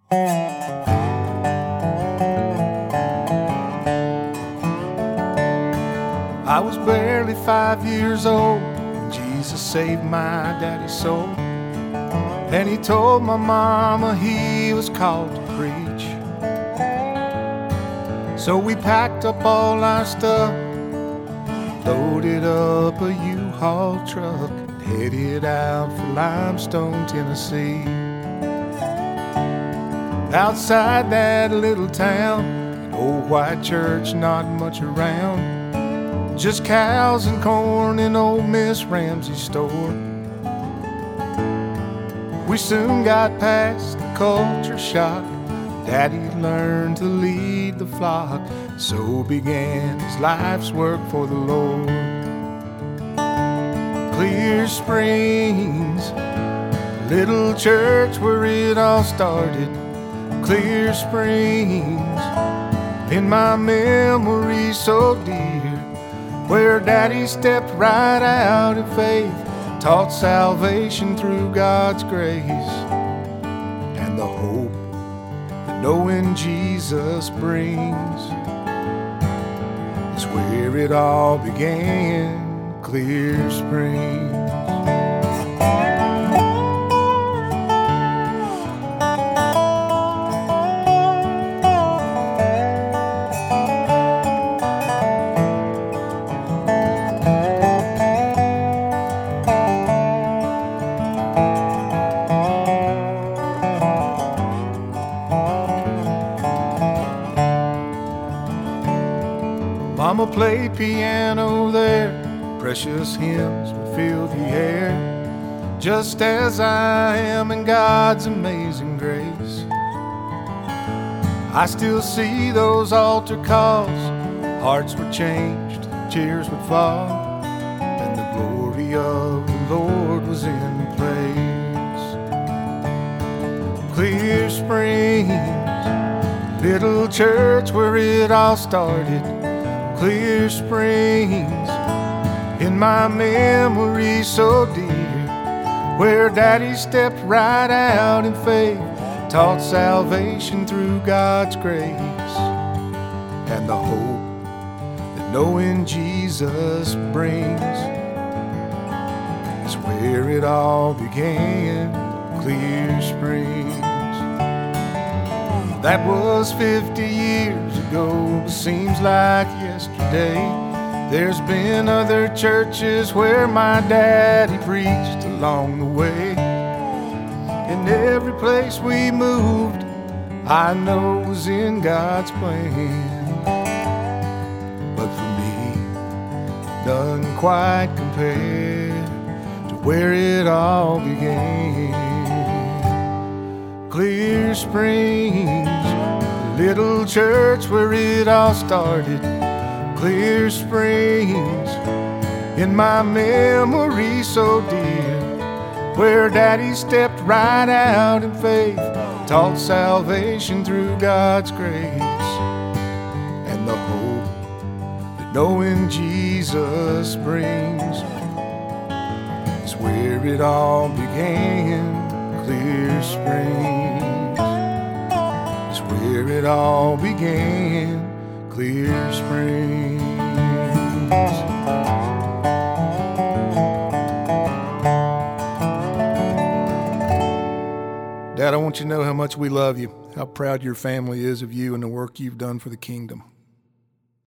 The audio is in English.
I was barely 5 years old when Jesus saved my daddy's soul. And he told my mama he was called to preach. So we packed up all our stuff, loaded up a U-Haul truck, and headed out for Limestone, Tennessee. Outside that little town, an old white church, not much around, just cows and corn in old Miss Ramsey's store. We soon got past the culture shock. Daddy learned to lead the flock. So began his life's work for the Lord. Clear Springs, little church where it all started. Clear Springs, in my memory so dear, where Daddy stepped right out in faith, taught salvation through God's grace, and the hope that knowing Jesus brings is where it all began. Clear Springs. Mama played piano there, precious hymns would fill the air, just as I am in God's amazing grace. I still see those altar calls, hearts were changed, cheers would fall, and the glory of the Lord was in the place. Clear Springs, little church where it all started. Clear Springs, in my memory so dear, where Daddy stepped right out in faith, taught salvation through God's grace, and the hope that knowing Jesus brings is where it all began. Clear Springs. That was 50 years ago, but seems like yesterday. There's been other churches where my daddy preached along the way. In every place we moved, I know it was in God's plan. But for me, none quite compared to where it all began. Clear Springs, little church where it all started. Clear Springs, in my memory so dear, where Daddy stepped right out in faith, taught salvation through God's grace, and the hope that knowing Jesus brings is where it all began. Clear Springs is where it all began. Clear Springs. Dad, I want you to know how much we love you, how proud your family is of you and the work you've done for the kingdom.